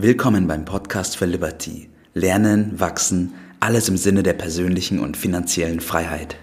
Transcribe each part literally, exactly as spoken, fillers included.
Willkommen beim Podcast für Liberty. Lernen, wachsen, alles im Sinne der persönlichen und finanziellen Freiheit.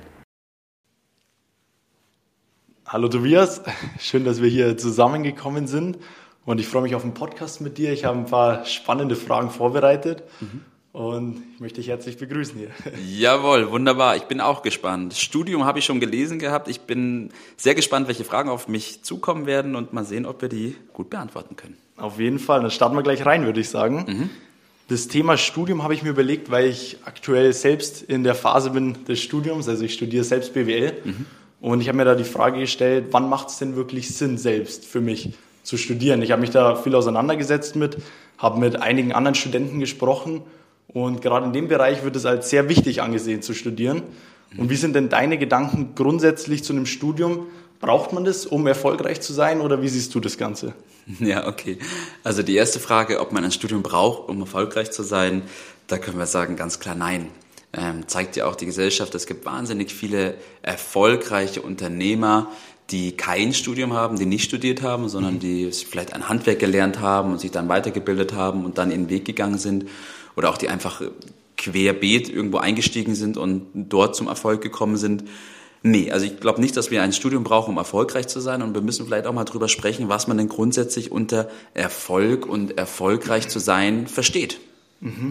Hallo Tobias, schön, dass wir hier zusammengekommen sind und ich freue mich auf den Podcast mit dir. Ich habe ein paar spannende Fragen vorbereitet mhm. und ich möchte dich herzlich begrüßen hier. Jawohl, wunderbar. Ich bin auch gespannt. Studium habe ich schon gelesen gehabt. Ich bin sehr gespannt, welche Fragen auf mich zukommen werden und mal sehen, ob wir die gut beantworten können. Auf jeden Fall, dann starten wir gleich rein, würde ich sagen. Mhm. Das Thema Studium habe ich mir überlegt, weil ich aktuell selbst in der Phase bin des Studiums, also ich studiere selbst B W L mhm. und ich habe mir da die Frage gestellt, wann macht es denn wirklich Sinn, selbst für mich zu studieren? Ich habe mich da viel auseinandergesetzt mit, habe mit einigen anderen Studenten gesprochen und gerade in dem Bereich wird es als sehr wichtig angesehen zu studieren. Mhm. Und wie sind denn deine Gedanken grundsätzlich zu einem Studium? Braucht man das, um erfolgreich zu sein, oder wie siehst du das Ganze? Ja, okay. Also die erste Frage, ob man ein Studium braucht, um erfolgreich zu sein, da können wir sagen ganz klar nein. Ähm, zeigt ja auch die Gesellschaft, es gibt wahnsinnig viele erfolgreiche Unternehmer, die kein Studium haben, die nicht studiert haben, sondern mhm. die vielleicht ein Handwerk gelernt haben und sich dann weitergebildet haben und dann ihren Weg gegangen sind. Oder auch die einfach querbeet irgendwo eingestiegen sind und dort zum Erfolg gekommen sind. Nee, also ich glaube nicht, dass wir ein Studium brauchen, um erfolgreich zu sein, und wir müssen vielleicht auch mal drüber sprechen, was man denn grundsätzlich unter Erfolg und erfolgreich zu sein versteht. Mhm.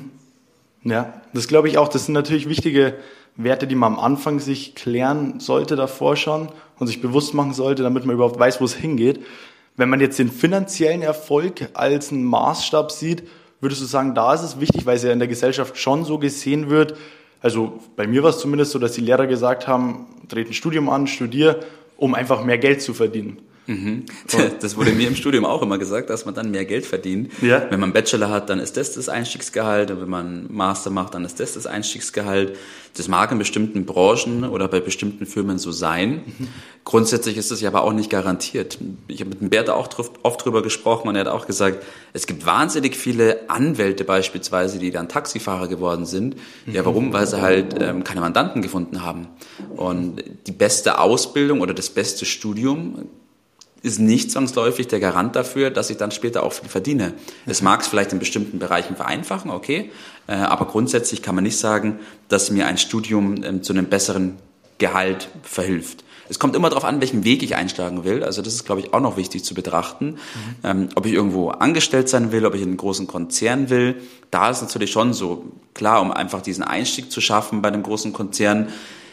Ja, das glaube ich auch. Das sind natürlich wichtige Werte, die man am Anfang sich klären sollte davor schon und sich bewusst machen sollte, damit man überhaupt weiß, wo es hingeht. Wenn man jetzt den finanziellen Erfolg als einen Maßstab sieht, würdest du sagen, da ist es wichtig, weil es ja in der Gesellschaft schon so gesehen wird. Also bei mir war es zumindest so, dass die Lehrer gesagt haben, trete ein Studium an, studier, um einfach mehr Geld zu verdienen. Mhm. Das wurde mir im Studium auch immer gesagt, dass man dann mehr Geld verdient. Ja. Wenn man einen Bachelor hat, dann ist das das Einstiegsgehalt, und wenn man einen Master macht, dann ist das das Einstiegsgehalt. Das mag in bestimmten Branchen oder bei bestimmten Firmen so sein. Mhm. Grundsätzlich ist das ja aber auch nicht garantiert. Ich habe mit dem Bert auch oft drüber gesprochen und er hat auch gesagt, es gibt wahnsinnig viele Anwälte beispielsweise, die dann Taxifahrer geworden sind. Mhm. Ja, warum? Weil sie halt ähm, keine Mandanten gefunden haben. Und die beste Ausbildung oder das beste Studium ist nicht zwangsläufig der Garant dafür, dass ich dann später auch viel verdiene. Es mag es vielleicht in bestimmten Bereichen vereinfachen, okay, äh, aber grundsätzlich kann man nicht sagen, dass mir ein Studium ähm, zu einem besseren Gehalt verhilft. Es kommt immer darauf an, welchen Weg ich einschlagen will. Also das ist, glaube ich, auch noch wichtig zu betrachten. Mhm. Ähm, ob ich irgendwo angestellt sein will, ob ich in einen großen Konzern will. Da ist natürlich schon so, klar, um einfach diesen Einstieg zu schaffen bei einem großen Konzern,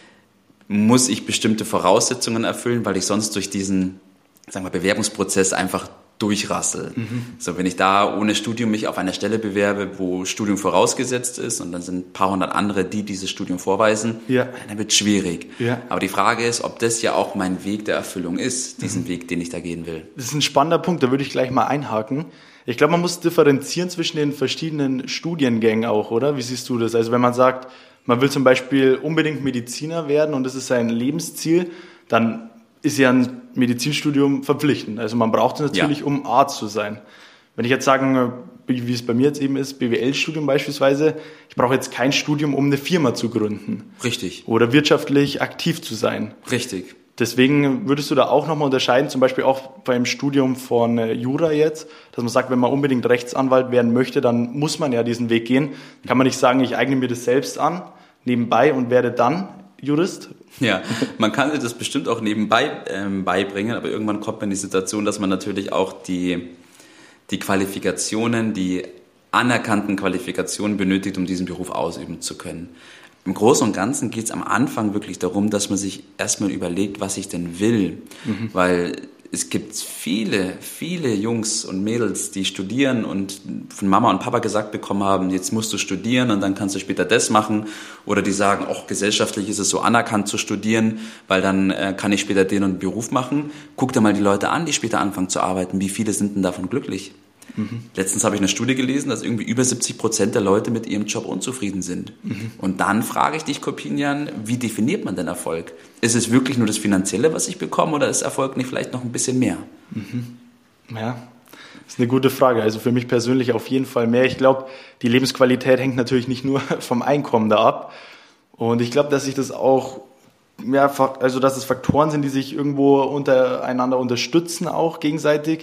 muss ich bestimmte Voraussetzungen erfüllen, weil ich sonst durch diesen, sagen wir, Bewerbungsprozess einfach durchrassel. Mhm. So, wenn ich da ohne Studium mich auf einer Stelle bewerbe, wo Studium vorausgesetzt ist und dann sind ein paar hundert andere, die dieses Studium vorweisen, ja. dann wird es schwierig. Ja. Aber die Frage ist, ob das ja auch mein Weg der Erfüllung ist, diesen mhm. Weg, den ich da gehen will. Das ist ein spannender Punkt, da würde ich gleich mal einhaken. Ich glaube, man muss differenzieren zwischen den verschiedenen Studiengängen auch, oder? Wie siehst du das? Also wenn man sagt, man will zum Beispiel unbedingt Mediziner werden und das ist sein Lebensziel, dann ist ja ein Medizinstudium verpflichtend. Also man braucht es natürlich, ja. um Arzt zu sein. Wenn ich jetzt sagen, wie es bei mir jetzt eben ist, B W L-Studium beispielsweise, ich brauche jetzt kein Studium, um eine Firma zu gründen. Richtig. Oder wirtschaftlich aktiv zu sein. Richtig. Deswegen würdest du da auch nochmal unterscheiden, zum Beispiel auch beim Studium von Jura jetzt, dass man sagt, wenn man unbedingt Rechtsanwalt werden möchte, dann muss man ja diesen Weg gehen. Kann man nicht sagen, ich eigne mir das selbst an, nebenbei, und werde dann Jurist? Ja, man kann sich das bestimmt auch nebenbei ähm, beibringen, aber irgendwann kommt man in die Situation, dass man natürlich auch die, die Qualifikationen, die anerkannten Qualifikationen benötigt, um diesen Beruf ausüben zu können. Im Großen und Ganzen geht es am Anfang wirklich darum, dass man sich erstmal überlegt, was ich denn will, mhm. weil es gibt viele, viele Jungs und Mädels, die studieren und von Mama und Papa gesagt bekommen haben, jetzt musst du studieren und dann kannst du später das machen. Oder die sagen, auch gesellschaftlich ist es so anerkannt zu studieren, weil dann äh, kann ich später den und den Beruf machen. Guck dir mal die Leute an, die später anfangen zu arbeiten. Wie viele sind denn davon glücklich? Mhm. Letztens habe ich eine Studie gelesen, dass irgendwie über siebzig Prozent der Leute mit ihrem Job unzufrieden sind. Mhm. Und dann frage ich dich, Kopinian, wie definiert man denn Erfolg? Ist es wirklich nur das Finanzielle, was ich bekomme, oder ist Erfolg nicht vielleicht noch ein bisschen mehr? Mhm. Ja, das ist eine gute Frage. Also für mich persönlich auf jeden Fall mehr. Ich glaube, die Lebensqualität hängt natürlich nicht nur vom Einkommen da ab. Und ich glaube, dass sich das auch, ja, also dass es Faktoren sind, die sich irgendwo untereinander unterstützen, auch gegenseitig.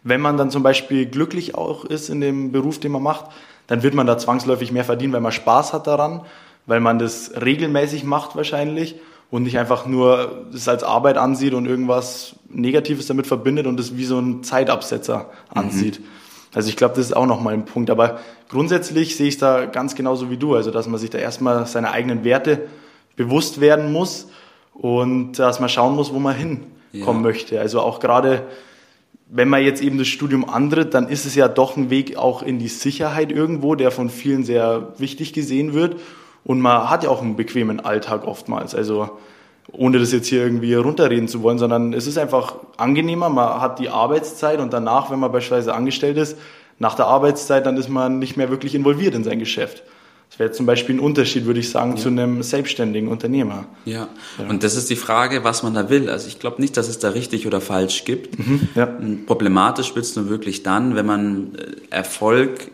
wenn man dann zum Beispiel glücklich auch ist in dem Beruf, den man macht, dann wird man da zwangsläufig mehr verdienen, weil man Spaß hat daran, weil man das regelmäßig macht wahrscheinlich und nicht einfach nur das als Arbeit ansieht und irgendwas Negatives damit verbindet und das wie so ein Zeitabsetzer ansieht. Mhm. Also ich glaube, das ist auch nochmal ein Punkt. Aber grundsätzlich sehe ich es da ganz genauso wie du. Also dass man sich da erstmal seine eigenen Werte bewusst werden muss und dass man schauen muss, wo man hinkommen ja. möchte. Also auch gerade, wenn man jetzt eben das Studium antritt, dann ist es ja doch ein Weg auch in die Sicherheit irgendwo, der von vielen sehr wichtig gesehen wird. Und man hat ja auch einen bequemen Alltag oftmals. Also ohne das jetzt hier irgendwie runterreden zu wollen, sondern es ist einfach angenehmer. Man hat die Arbeitszeit und danach, wenn man beispielsweise angestellt ist, nach der Arbeitszeit, dann ist man nicht mehr wirklich involviert in sein Geschäft. Das wäre zum Beispiel ein Unterschied, würde ich sagen, ja. zu einem selbstständigen Unternehmer. Ja. ja, und das ist die Frage, was man da will. Also ich glaube nicht, dass es da richtig oder falsch gibt. Mhm. Ja. Problematisch wird es nur wirklich dann, wenn man Erfolg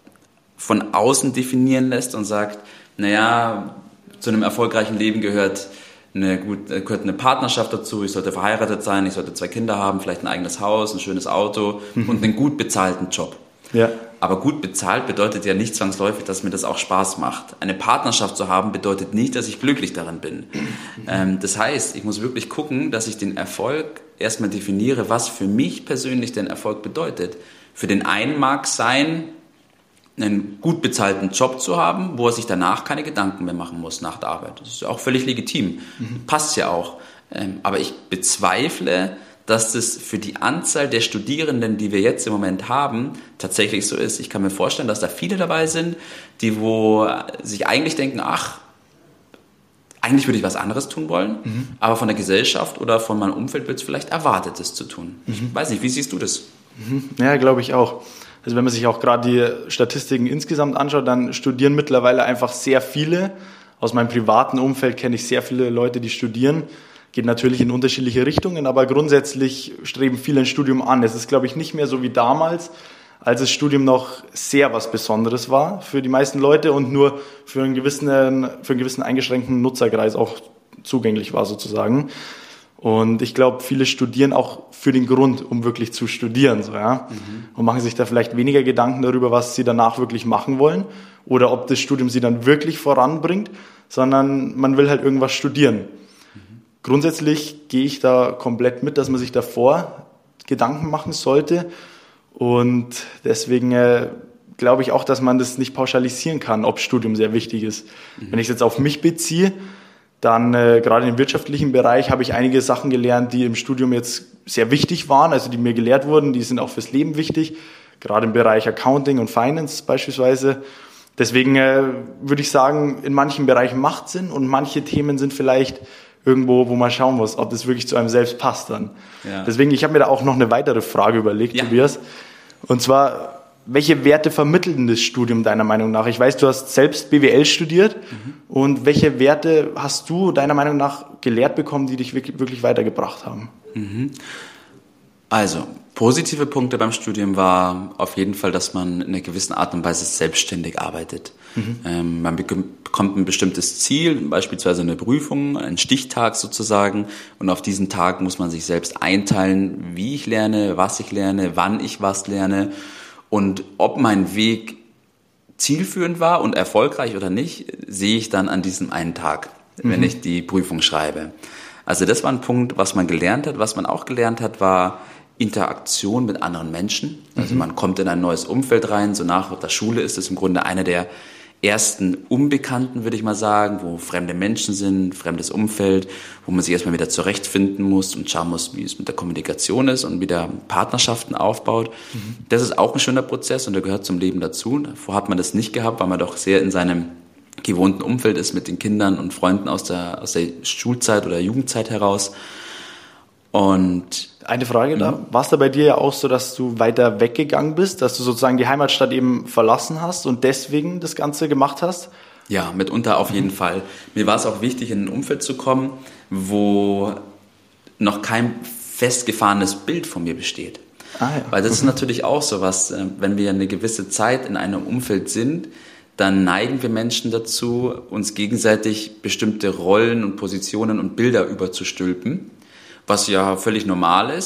von außen definieren lässt und sagt, naja, zu einem erfolgreichen Leben gehört eine, gut, gehört eine Partnerschaft dazu, ich sollte verheiratet sein, ich sollte zwei Kinder haben, vielleicht ein eigenes Haus, ein schönes Auto mhm. und einen gut bezahlten Job. Ja. Aber gut bezahlt bedeutet ja nicht zwangsläufig, dass mir das auch Spaß macht. Eine Partnerschaft zu haben bedeutet nicht, dass ich glücklich darin bin. Mhm. Ähm, das heißt, ich muss wirklich gucken, dass ich den Erfolg erstmal definiere, was für mich persönlich den Erfolg bedeutet. Für den einen mag es sein, einen gut bezahlten Job zu haben, wo er sich danach keine Gedanken mehr machen muss nach der Arbeit. Das ist auch völlig legitim. Mhm. Passt ja auch. Ähm, aber ich bezweifle, dass das für die Anzahl der Studierenden, die wir jetzt im Moment haben, tatsächlich so ist. Ich kann mir vorstellen, dass da viele dabei sind, die wo sich eigentlich denken, ach, eigentlich würde ich was anderes tun wollen, mhm. aber von der Gesellschaft oder von meinem Umfeld wird es vielleicht erwartet, das zu tun. Mhm. Ich weiß nicht, wie siehst du das? Mhm. Ja, glaube ich auch. Also wenn man sich auch gerade die Statistiken insgesamt anschaut, dann studieren mittlerweile einfach sehr viele. Aus meinem privaten Umfeld kenne ich sehr viele Leute, die studieren. Geht natürlich in unterschiedliche Richtungen, aber grundsätzlich streben viele ein Studium an. Es ist, glaube ich, nicht mehr so wie damals, als das Studium noch sehr was Besonderes war für die meisten Leute und nur für einen gewissen, für einen gewissen eingeschränkten Nutzerkreis auch zugänglich war sozusagen. Und ich glaube, viele studieren auch für den Grund, um wirklich zu studieren, so, ja. Mhm. Und machen sich da vielleicht weniger Gedanken darüber, was sie danach wirklich machen wollen oder ob das Studium sie dann wirklich voranbringt, sondern man will halt irgendwas studieren. Mhm. Grundsätzlich gehe ich da komplett mit, dass man sich davor Gedanken machen sollte und deswegen äh, glaube ich auch, dass man das nicht pauschalisieren kann, ob Studium sehr wichtig ist. Mhm. Wenn ich es jetzt auf mich beziehe, dann äh, gerade im wirtschaftlichen Bereich habe ich einige Sachen gelernt, die im Studium jetzt sehr wichtig waren, also die mir gelehrt wurden, die sind auch fürs Leben wichtig, gerade im Bereich Accounting und Finance beispielsweise. Deswegen äh, würde ich sagen, in manchen Bereichen macht es Sinn und manche Themen sind vielleicht irgendwo, wo man schauen muss, ob das wirklich zu einem selbst passt dann. Ja. Deswegen, ich habe mir da auch noch eine weitere Frage überlegt, ja. Tobias, und zwar, welche Werte vermittelt denn das Studium deiner Meinung nach? Ich weiß, du hast selbst B W L studiert. Mhm. Und welche Werte hast du deiner Meinung nach gelehrt bekommen, die dich wirklich, wirklich weitergebracht haben? Mhm. Also, positive Punkte beim Studium war auf jeden Fall, dass man in einer gewissen Art und Weise selbstständig arbeitet. Mhm. Ähm, man bekommt ein bestimmtes Ziel, beispielsweise eine Prüfung, einen Stichtag sozusagen. Und auf diesen Tag muss man sich selbst einteilen, wie ich lerne, was ich lerne, wann ich was lerne. Und ob mein Weg zielführend war und erfolgreich oder nicht, sehe ich dann an diesem einen Tag, mhm. wenn ich die Prüfung schreibe. Also das war ein Punkt, was man gelernt hat. Was man auch gelernt hat, war Interaktion mit anderen Menschen. Also mhm. man kommt in ein neues Umfeld rein. So nach der Schule ist es im Grunde einer der ersten Unbekannten, würde ich mal sagen, wo fremde Menschen sind, fremdes Umfeld, wo man sich erstmal wieder zurechtfinden muss und schauen muss, wie es mit der Kommunikation ist und wieder Partnerschaften aufbaut. Mhm. Das ist auch ein schöner Prozess und der gehört zum Leben dazu. Davor hat man das nicht gehabt, weil man doch sehr in seinem gewohnten Umfeld ist mit den Kindern und Freunden aus der, aus der Schulzeit oder Jugendzeit heraus. Und eine Frage da, war es da bei dir ja auch so, dass du weiter weggegangen bist, dass du sozusagen die Heimatstadt eben verlassen hast und deswegen das Ganze gemacht hast? Ja, mitunter auf jeden mhm. Fall. Mir war es auch wichtig, in ein Umfeld zu kommen, wo noch kein festgefahrenes Bild von mir besteht. Ah, ja. Weil das ist natürlich auch so was, wenn wir eine gewisse Zeit in einem Umfeld sind, dann neigen wir Menschen dazu, uns gegenseitig bestimmte Rollen und Positionen und Bilder überzustülpen, was ja völlig normal ist,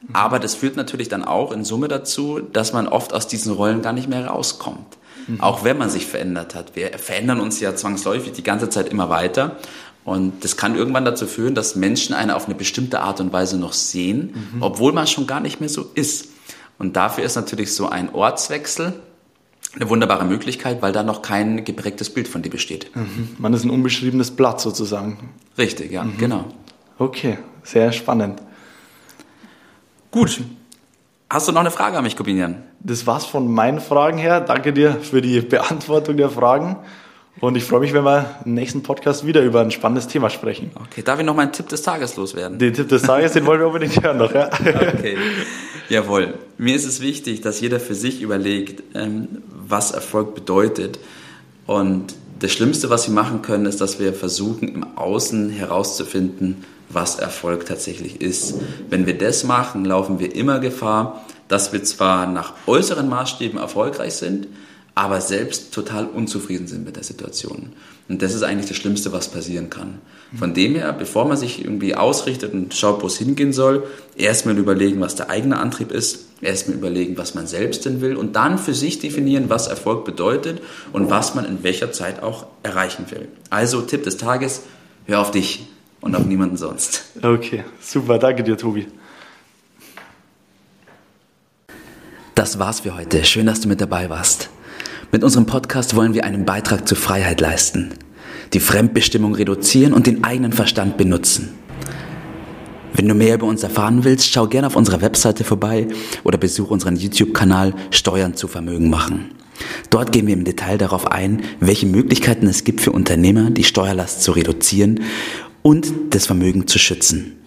Aber das führt natürlich dann auch in Summe dazu, dass man oft aus diesen Rollen gar nicht mehr rauskommt. Mhm. Auch wenn man sich verändert hat. Wir verändern uns ja zwangsläufig die ganze Zeit immer weiter. Und das kann irgendwann dazu führen, dass Menschen einen auf eine bestimmte Art und Weise noch sehen, mhm. obwohl man schon gar nicht mehr so ist. Und dafür ist natürlich so ein Ortswechsel eine wunderbare Möglichkeit, weil da noch kein geprägtes Bild von dir besteht. Mhm. Man ist ein unbeschriebenes Blatt sozusagen. Richtig, ja, mhm. genau. Okay, sehr spannend. Gut. Hast du noch eine Frage an mich, Corbinian? Das war's von meinen Fragen her. Danke dir für die Beantwortung der Fragen. Und ich freue mich, wenn wir im nächsten Podcast wieder über ein spannendes Thema sprechen. Okay, darf ich noch meinen Tipp des Tages loswerden? Den Tipp des Tages, den wollen wir unbedingt hören noch, ja? Okay, jawohl. Mir ist es wichtig, dass jeder für sich überlegt, was Erfolg bedeutet. Und das Schlimmste, was wir machen können, ist, dass wir versuchen, im Außen herauszufinden, was Erfolg tatsächlich ist. Wenn wir das machen, laufen wir immer Gefahr, dass wir zwar nach äußeren Maßstäben erfolgreich sind, aber selbst total unzufrieden sind mit der Situation. Und das ist eigentlich das Schlimmste, was passieren kann. Von dem her, bevor man sich irgendwie ausrichtet und schaut, wo es hingehen soll, erstmal überlegen, was der eigene Antrieb ist, erstmal überlegen, was man selbst denn will und dann für sich definieren, was Erfolg bedeutet und was man in welcher Zeit auch erreichen will. Also Tipp des Tages, hör auf dich und auf niemanden sonst. Okay, super, danke dir, Tobi. Das war's für heute. Schön, dass du mit dabei warst. Mit unserem Podcast wollen wir einen Beitrag zur Freiheit leisten, die Fremdbestimmung reduzieren und den eigenen Verstand benutzen. Wenn du mehr über uns erfahren willst, schau gerne auf unserer Webseite vorbei oder besuche unseren YouTube-Kanal Steuern zu Vermögen machen. Dort gehen wir im Detail darauf ein, welche Möglichkeiten es gibt für Unternehmer, die Steuerlast zu reduzieren und das Vermögen zu schützen.